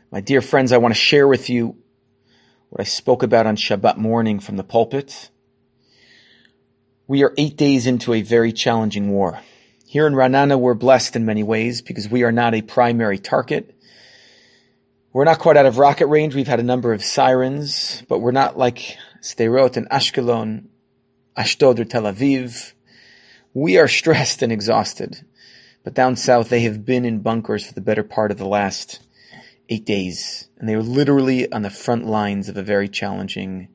My dear friends, I want to share with you what I spoke about on Shabbat morning from the pulpit. We are 8 days into a very challenging war. Here in Ra'anana, we're blessed in many ways because we are not a primary target. We're not quite out of rocket range. We've had a number of sirens, but we're not like Sderot and Ashkelon, Ashdod or Tel Aviv. We are stressed and exhausted. But down south, they have been in bunkers for the better part of the last 8 days. And they are literally on the front lines of a very challenging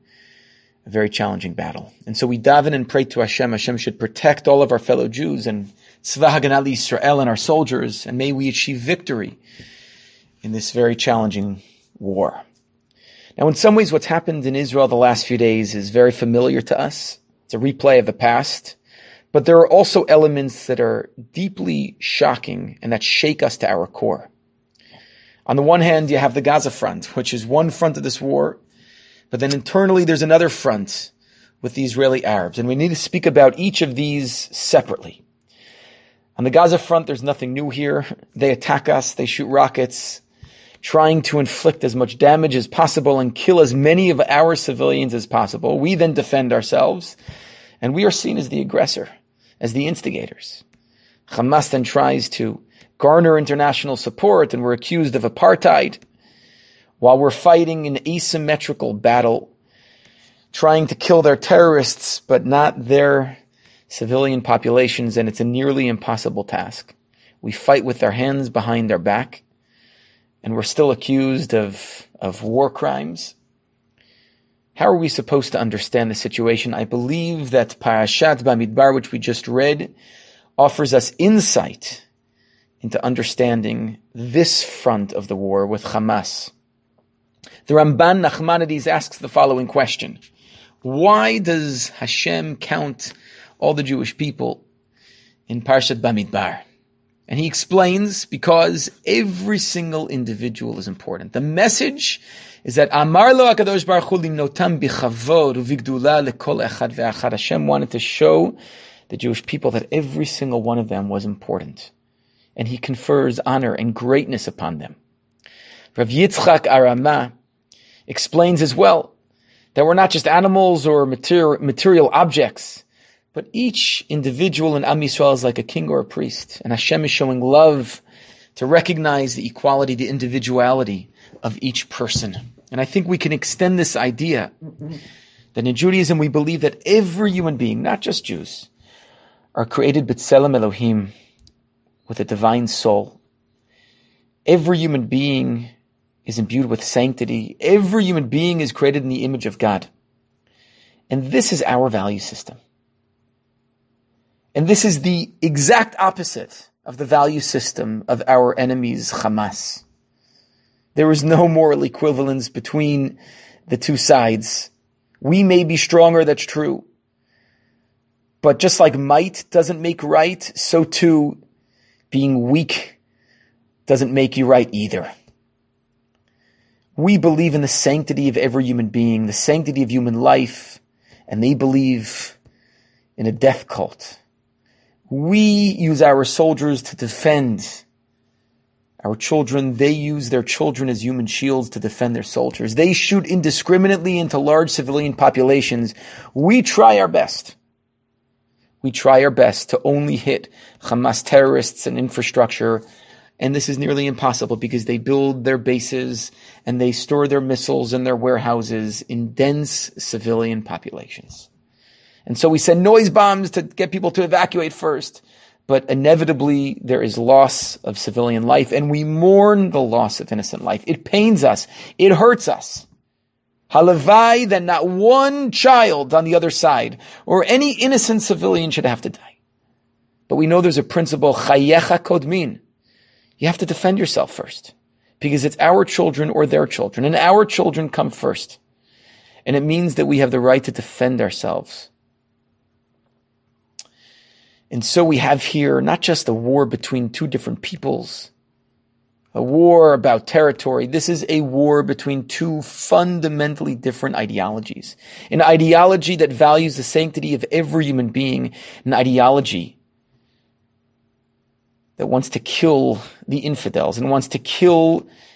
battle. And so we daven and pray to Hashem. Hashem should protect all of our fellow Jews and Tzva Haganah Yisrael and our soldiers. And may we achieve victory in this very challenging war. Now, in some ways, what's happened in Israel the last few days is very familiar to us. It's a replay of the past. But there are also elements that are deeply shocking and that shake us to our core. On the one hand, you have the Gaza front, which is one front of this war. But then internally, there's another front with the Israeli Arabs. And we need to speak about each of these separately. On the Gaza front, there's nothing new here. They attack us. They shoot rockets, trying to inflict as much damage as possible and kill as many of our civilians as possible. We then defend ourselves. And we are seen as the aggressor, as the instigators. Hamas then tries to garner international support, and we're accused of apartheid, while we're fighting an asymmetrical battle, trying to kill their terrorists, but not their civilian populations, and it's a nearly impossible task. We fight with our hands behind our back, and we're still accused of war crimes. How are we supposed to understand the situation? I believe that Parashat Bamidbar, which we just read, offers us insight into understanding this front of the war with Hamas. The Ramban Nachmanides asks the following question. Why does Hashem count all the Jewish people in Parashat Bamidbar? And he explains, because every single individual is important. The message is that Amar lo HaKadosh Baruch Hu limnotam bichavod uvigdula lekol echad ve'achad. Hashem wanted to show the Jewish people that every single one of them was important. And he confers honor and greatness upon them. Rav Yitzchak Arama explains as well that we're not just animals or material objects, but each individual in Am Yisrael is like a king or a priest. And Hashem is showing love to recognize the equality, the individuality of each person. And I think we can extend this idea that in Judaism we believe that every human being, not just Jews, are created b'tselem Elohim, with a divine soul. Every human being is imbued with sanctity. Every human being is created in the image of God. And this is our value system. And this is the exact opposite of the value system of our enemies, Hamas. There is no moral equivalence between the two sides. We may be stronger, that's true. But just like might doesn't make right, so too being weak doesn't make you right either. We believe in the sanctity of every human being, the sanctity of human life, and they believe in a death cult. We use our soldiers to defend our children. They use their children as human shields to defend their soldiers. They shoot indiscriminately into large civilian populations. We try our best. We try our best to only hit Hamas terrorists and infrastructure, and this is nearly impossible because they build their bases and they store their missiles in their warehouses in dense civilian populations. And so we send noise bombs to get people to evacuate first, but inevitably there is loss of civilian life, and we mourn the loss of innocent life. It pains us. It hurts us. Halavai, that not one child on the other side or any innocent civilian should have to die. But we know there's a principle, chayecha kodmin. You have to defend yourself first because it's our children or their children, and our children come first. And it means that we have the right to defend ourselves. And so we have here not just a war between two different peoples, a war about territory. This is a war between two fundamentally different ideologies. An ideology that values the sanctity of every human being, an ideology that wants to kill the infidels and wants to kill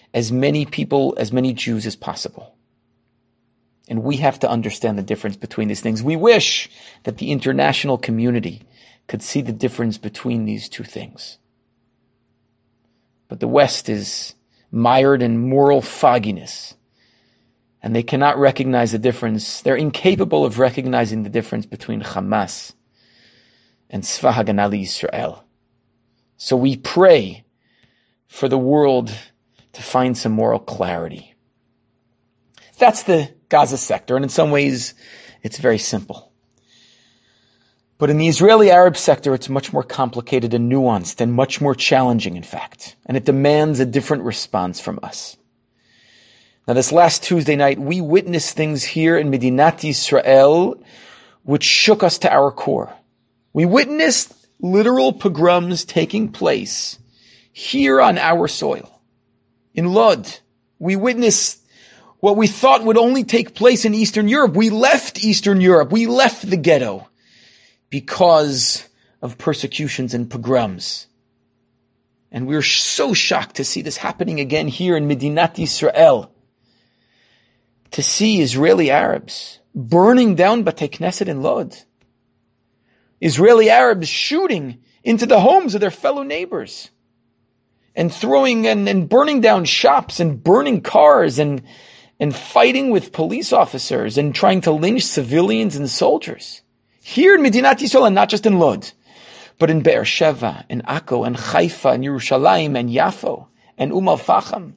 as many people, as many Jews as possible. And we have to understand the difference between these things. We wish that the international community could see the difference between these two things. But the West is mired in moral fogginess, and they cannot recognize the difference. They're incapable of recognizing the difference between Hamas and Tzva Haganah Yisrael. So we pray for the world to find some moral clarity. That's the Gaza sector, and in some ways, it's very simple. But in the Israeli-Arab sector, it's much more complicated and nuanced and much more challenging, in fact. And it demands a different response from us. Now, this last Tuesday night, we witnessed things here in Medinat Yisrael which shook us to our core. We witnessed literal pogroms taking place here on our soil. In Lod, we witnessed what we thought would only take place in Eastern Europe. We left Eastern Europe. We left the ghetto because of persecutions and pogroms. And we're so shocked to see this happening again here in Medinat Yisrael. To see Israeli Arabs burning down Batei Knesset in Lod. Israeli Arabs shooting into the homes of their fellow neighbors. And throwing and burning down shops and burning cars and fighting with police officers and trying to lynch civilians and soldiers. Here in Medinat Yisrael, and not just in Lod, but in Be'er Sheva, and Akko, and Haifa, and Yerushalayim, and Yafo, and Al-Faham.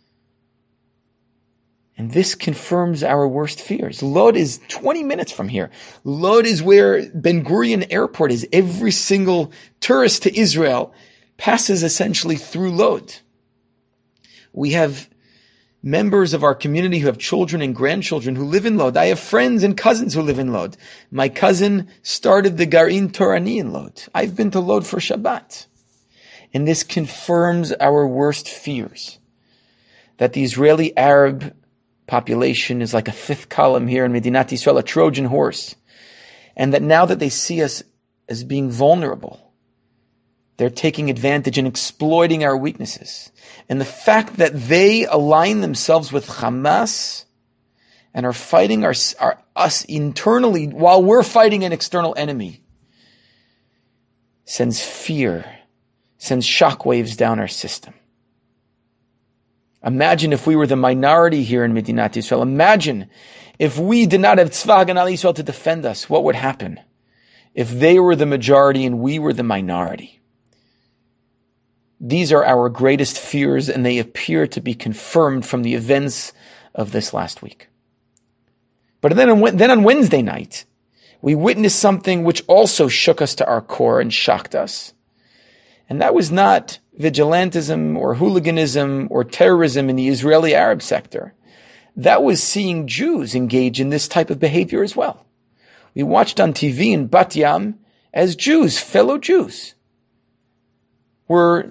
And this confirms our worst fears. Lod is 20 minutes from here. Lod is where Ben Gurion Airport is. Every single tourist to Israel passes essentially through Lod. We have members of our community who have children and grandchildren who live in Lod. I have friends and cousins who live in Lod. My cousin started the Garin Torani in Lod. I've been to Lod for Shabbat. And this confirms our worst fears. That the Israeli Arab population is like a fifth column here in Medinat Yisrael, a Trojan horse. And that now that they see us as being vulnerable, they're taking advantage and exploiting our weaknesses. And the fact that they align themselves with Hamas and are fighting us internally while we're fighting an external enemy sends fear, sends shockwaves down our system. Imagine if we were the minority here in Medinat Yisrael. Imagine if we did not have Tzva Haganah Yisrael to defend us. What would happen if they were the majority and we were the minority? These are our greatest fears, and they appear to be confirmed from the events of this last week. But then on Wednesday night, we witnessed something which also shook us to our core and shocked us. And that was not vigilantism or hooliganism or terrorism in the Israeli Arab sector. That was seeing Jews engage in this type of behavior as well. We watched on TV in Bat Yam as Jews, fellow Jews, were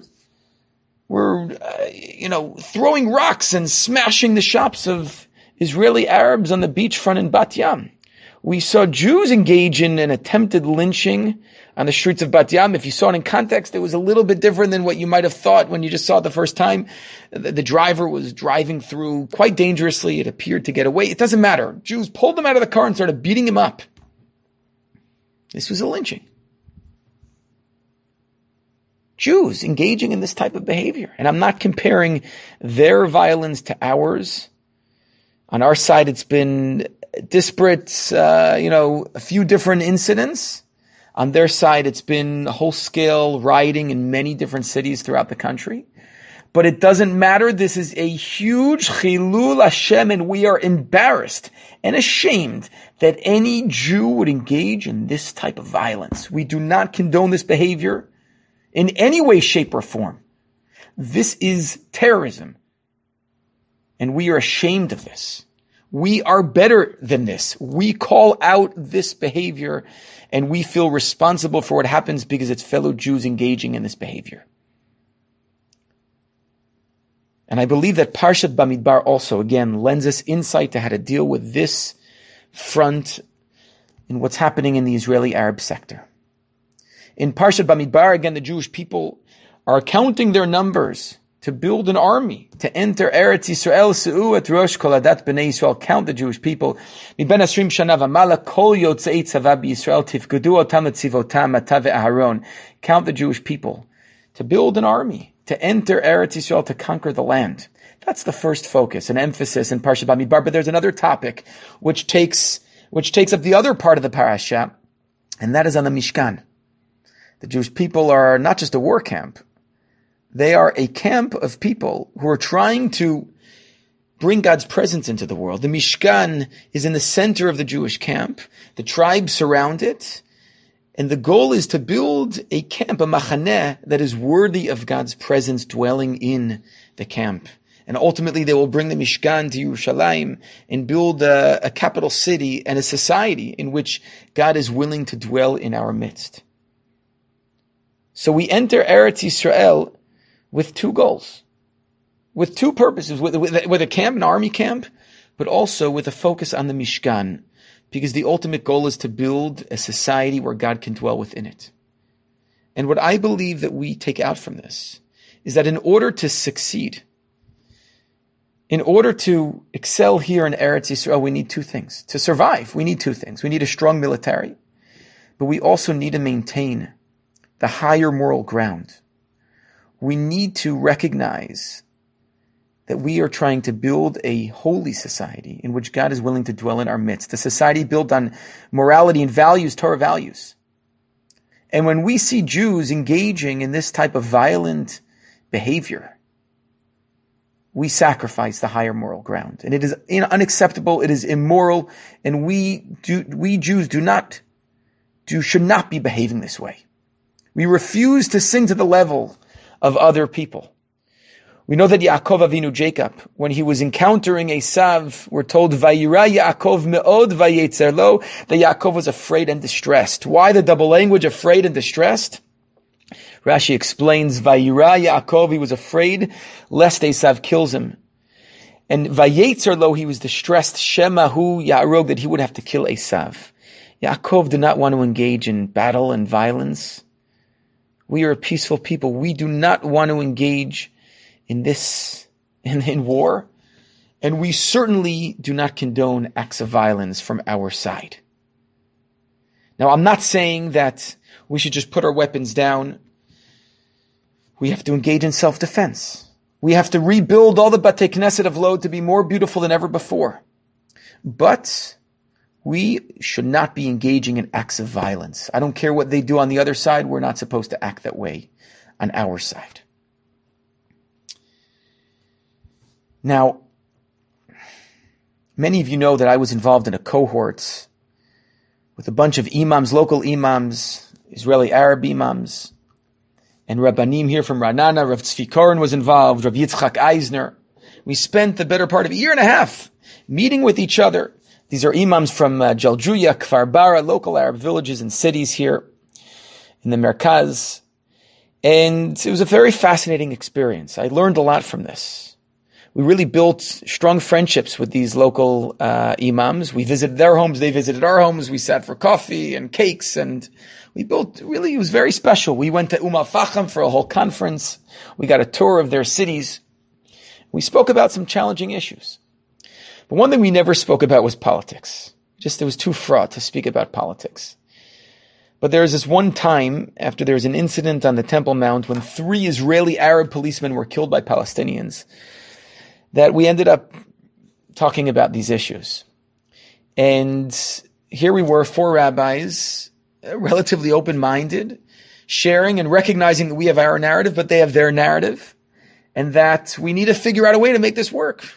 throwing rocks and smashing the shops of Israeli Arabs on the beachfront in Bat Yam. We saw Jews engage in an attempted lynching on the streets of Bat Yam. If you saw it in context, it was a little bit different than what you might have thought when you just saw it the first time. The driver was driving through quite dangerously. It appeared to get away. It doesn't matter. Jews pulled him out of the car and started beating him up. This was a lynching. Jews engaging in this type of behavior. And I'm not comparing their violence to ours. On our side, it's been disparate, a few different incidents. On their side, it's been whole-scale rioting in many different cities throughout the country. But it doesn't matter. This is a huge chilul Hashem, and we are embarrassed and ashamed that any Jew would engage in this type of violence. We do not condone this behavior in any way, shape, or form. This is terrorism. And we are ashamed of this. We are better than this. We call out this behavior, and we feel responsible for what happens because it's fellow Jews engaging in this behavior. And I believe that Parshat Bamidbar also, again, lends us insight to how to deal with this front in what's happening in the Israeli Arab sector. In Parshat Bamidbar, again, the Jewish people are counting their numbers to build an army, to enter Eretz Yisrael, Se'u et Rosh Kol Adat B'nai Yisrael, count the Jewish people. Miben Asrim Shana V'mala Kol Yotzei Tzava B'Yisrael, Tifkudu Otam Etzivotam Ata Ve'Aharon. Count the Jewish people, to build an army, to enter Eretz Yisrael, to conquer the land. That's the first focus, an emphasis in Parsha Bamidbar. But there's another topic which takes up the other part of the parasha, and that is on the Mishkan. The Jewish people are not just a war camp. They are a camp of people who are trying to bring God's presence into the world. The Mishkan is in the center of the Jewish camp. The tribes surround it. And the goal is to build a camp, a machaneh, that is worthy of God's presence dwelling in the camp. And ultimately they will bring the Mishkan to Yerushalayim and build a capital city and a society in which God is willing to dwell in our midst. So we enter Eretz Yisrael with two goals, with two purposes, with a camp, an army camp, but also with a focus on the Mishkan, because the ultimate goal is to build a society where God can dwell within it. And what I believe that we take out from this is that in order to succeed, in order to excel here in Eretz Yisrael, we need two things. To survive, we need two things. We need a strong military, but we also need to maintain the higher moral ground. We need to recognize that we are trying to build a holy society in which God is willing to dwell in our midst, a society built on morality and values, Torah values. And when we see Jews engaging in this type of violent behavior, we sacrifice the higher moral ground. And it is unacceptable, it is immoral, and we Jews should not be behaving this way. We refuse to sink to the level of other people. We know that Yaakov Avinu, Jacob, when he was encountering Esav, we're told, Vayira Yaakov me'od vayetzer lo, that Yaakov was afraid and distressed. Why the double language, afraid and distressed? Rashi explains, Vayira Yaakov, he was afraid lest Esav kills him. And vayetzer lo, he was distressed, Shemahu Ya'arog, that he would have to kill Esav. Yaakov did not want to engage in battle and violence. We are a peaceful people. We do not want to engage in war. And we certainly do not condone acts of violence from our side. Now, I'm not saying that we should just put our weapons down. We have to engage in self-defense. We have to rebuild all the Batei Knesset of Lod to be more beautiful than ever before. But we should not be engaging in acts of violence. I don't care what they do on the other side. We're not supposed to act that way on our side. Now, many of you know that I was involved in a cohort with a bunch of imams, local imams, Israeli Arab imams, and Rabbanim here from Ra'anana. Rav Tzvi Koren was involved, Rav Yitzchak Eisner. We spent the better part of a year and a half meeting with each other. These are imams from Jaljuya, Kfar Bara, local Arab villages and cities here in the Merkaz. And it was a very fascinating experience. I learned a lot from this. We really built strong friendships with these local imams. We visited their homes, they visited our homes. We sat for coffee and cakes, and we built, really, it was very special. We went to Al-Faham for a whole conference. We got a tour of their cities. We spoke about some challenging issues. But one thing we never spoke about was politics. It was too fraught to speak about politics. But there was this one time, after there was an incident on the Temple Mount, when 3 Israeli Arab policemen were killed by Palestinians, that we ended up talking about these issues. And here we were, 4 rabbis, relatively open-minded, sharing and recognizing that we have our narrative, but they have their narrative, and that we need to figure out a way to make this work.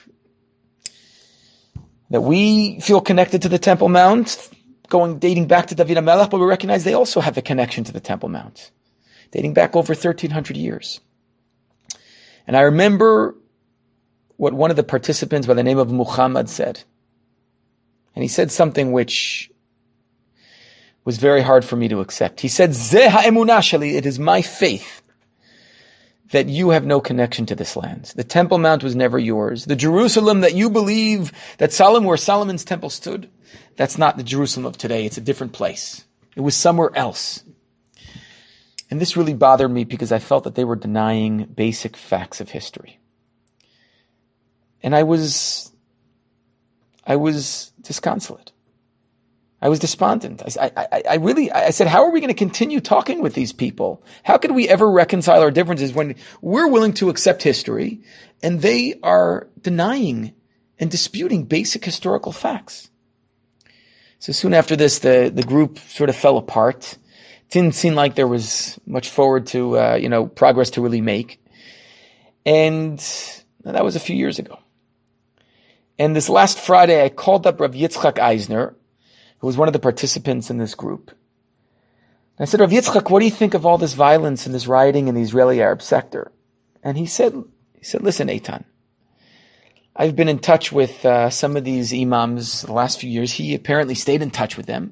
That we feel connected to the Temple Mount, dating back to David HaMelech, but we recognize they also have a connection to the Temple Mount, dating back over 1,300 years. And I remember what one of the participants by the name of Muhammad said. And he said something which was very hard for me to accept. He said, Zeh ha'emunah sheli, it is my faith that you have no connection to this land. The Temple Mount was never yours. The Jerusalem that you believe that where Solomon's temple stood, that's not the Jerusalem of today. It's a different place. It was somewhere else. And this really bothered me because I felt that they were denying basic facts of history. And I was disconsolate. I was despondent. I said, how are we going to continue talking with these people? How could we ever reconcile our differences when we're willing to accept history and they are denying and disputing basic historical facts? So soon after this, the group sort of fell apart. It didn't seem like there was much forward to, progress to really make. And that was a few years ago. And this last Friday, I called up Rav Yitzchak Eisner, who was one of the participants in this group. And I said, Rav Yitzchak, what do you think of all this violence and this rioting in the Israeli Arab sector? And he said, listen, Eitan, I've been in touch with some of these imams the last few years. He apparently stayed in touch with them.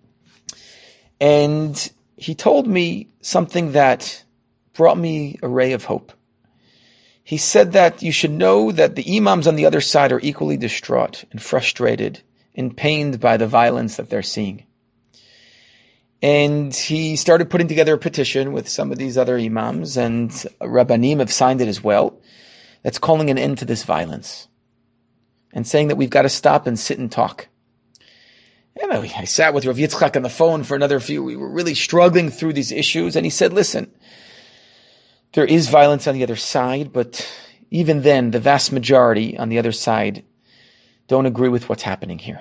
And he told me something that brought me a ray of hope. He said that you should know that the imams on the other side are equally distraught and frustrated and pained by the violence that they're seeing. And he started putting together a petition with some of these other imams, and Rabbanim have signed it as well, that's calling an end to this violence and saying that we've got to stop and sit and talk. And I sat with Rav Yitzchak on the phone for another few. We were really struggling through these issues, and he said, listen, there is violence on the other side, but even then, the vast majority on the other side don't agree with what's happening here.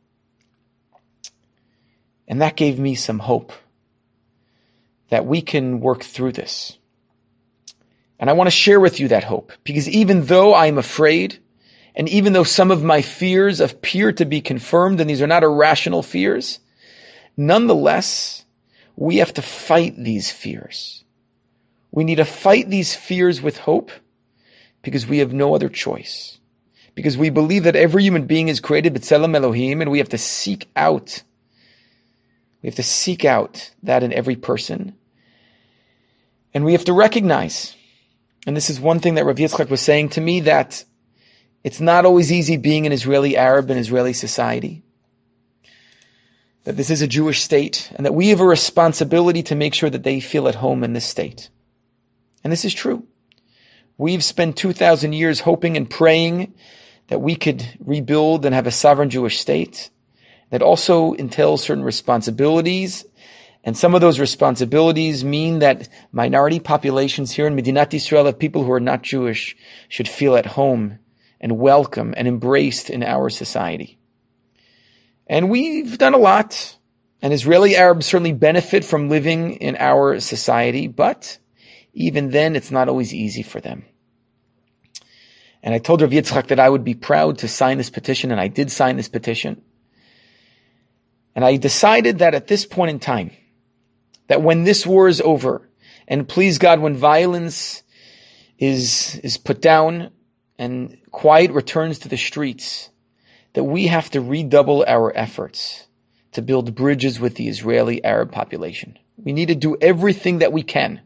And that gave me some hope that we can work through this. And I want to share with you that hope, because even though I'm afraid, and even though some of my fears appear to be confirmed, and these are not irrational fears, nonetheless, we have to fight these fears. We need to fight these fears with hope, because we have no other choice. Because we believe that every human being is created b'tselem Elohim, and we have to seek out that in every person. And we have to recognize, and this is one thing that Rav Yitzchak was saying to me, that it's not always easy being an Israeli Arab in Israeli society. That this is a Jewish state, and that we have a responsibility to make sure that they feel at home in this state. And this is true. We've spent 2,000 years hoping and praying that we could rebuild and have a sovereign Jewish state. That also entails certain responsibilities. And some of those responsibilities mean that minority populations here in Medinat Yisrael, of people who are not Jewish, should feel at home and welcome and embraced in our society. And we've done a lot. And Israeli Arabs certainly benefit from living in our society, but even then, it's not always easy for them. And I told Rav Yitzchak that I would be proud to sign this petition, and I did sign this petition. And I decided that at this point in time, that when this war is over, and please God, when violence is put down and quiet returns to the streets, that we have to redouble our efforts to build bridges with the Israeli Arab population. We need to do everything that we can.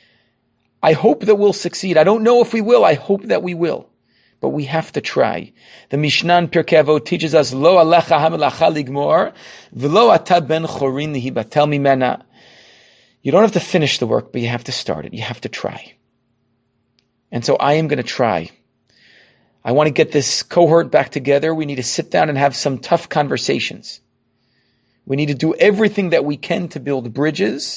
I hope that we'll succeed. I don't know if we will. I hope that we will. But we have to try. The Mishnah in Pirkei Avot teaches us, Lo alecha hamelacha ligmor, v'lo ata ben chorin lihibatel mimena. You don't have to finish the work, but you have to start it. You have to try. And so I am going to try. I want to get this cohort back together. We need to sit down and have some tough conversations. We need to do everything that we can to build bridges.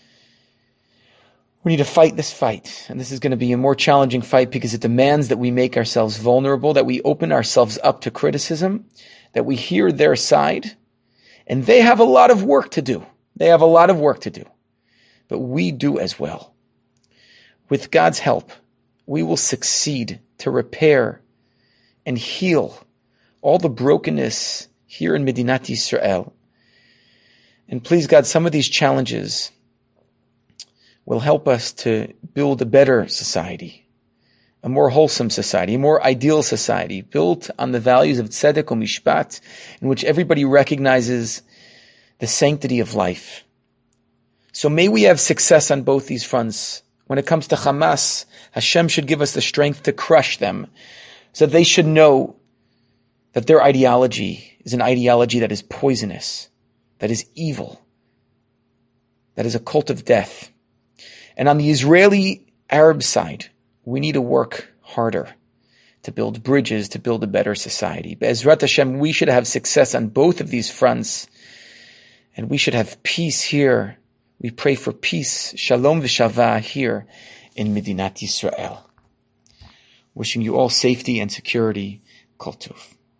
We need to fight this fight. And this is going to be a more challenging fight because it demands that we make ourselves vulnerable, that we open ourselves up to criticism, that we hear their side. And they have a lot of work to do. They have a lot of work to do. But we do as well. With God's help, we will succeed to repair and heal all the brokenness here in Medinat Yisrael. And please God, some of these challenges will help us to build a better society, a more wholesome society, a more ideal society, built on the values of tzedek u'mishpat, in which everybody recognizes the sanctity of life. So may we have success on both these fronts. When it comes to Hamas, Hashem should give us the strength to crush them, so they should know that their ideology is an ideology that is poisonous, that is evil, that is a cult of death. And on the Israeli-Arab side, we need to work harder to build bridges, to build a better society. Be'ezrat Hashem, we should have success on both of these fronts, and we should have peace here. We pray for peace, shalom v'shava here in Medinat Yisrael. Wishing you all safety and security. Kol Tov.